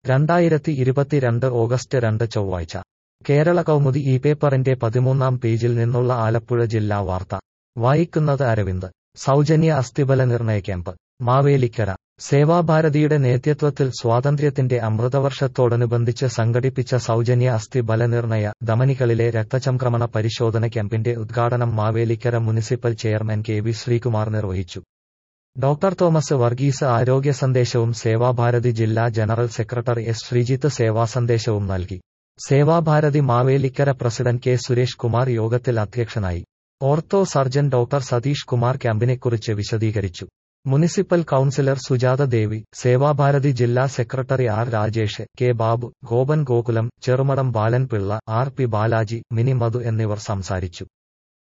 2022 August 2 ചൊവ്വാഴ്ച കേരള കൗമുദി ഈ പേപ്പറിന്റെ 13-ാം പേജിൽ നിന്നുള്ള ആലപ്പുഴ ജില്ലാ വാർത്ത വായിക്കുന്നത് അരവിന്ദ്. സൗജന്യ അസ്ഥിബല നിർണയ ക്യാമ്പ് മാവേലിക്കര. സേവാഭാരതിയുടെ നേതൃത്വത്തിൽ സ്വാതന്ത്ര്യത്തിന്റെ അമൃതവർഷത്തോടനുബന്ധിച്ച് സംഘടിപ്പിച്ച സൗജന്യ അസ്ഥി ബലനിർണയ ധമനികളിലെ രക്തചംക്രമണ പരിശോധന ക്യാമ്പിന്റെ ഉദ്ഘാടനം Mavelikkara municipal chairman K V Sreekumar നിർവഹിച്ചു. ഡോക്ടർ തോമസ് വർഗീസ് ആരോഗ്യ സന്ദേശവും സേവാഭാരതി ജില്ലാ ജനറൽ സെക്രട്ടറി എസ് ശ്രീജിത്ത് സേവാസന്ദേശവും നൽകി. സേവാഭാരതി മാവേലിക്കര പ്രസിഡന്റ് കെ സുരേഷ് കുമാർ യോഗത്തിൽ അധ്യക്ഷനായി. Ortho surgeon doctor Satheesh Kumar ക്യാമ്പിനെക്കുറിച്ച് വിശദീകരിച്ചു. മുനിസിപ്പൽ കൌൺസിലർ സുജാത ദേവി, സേവാഭാരതി ജില്ലാ secretary R Rajesh, K Babu, Gopan Gokulam, Cherumadam Balan Pillai, R P Balaji, Mini Madhu എന്നിവർ സംസാരിച്ചു.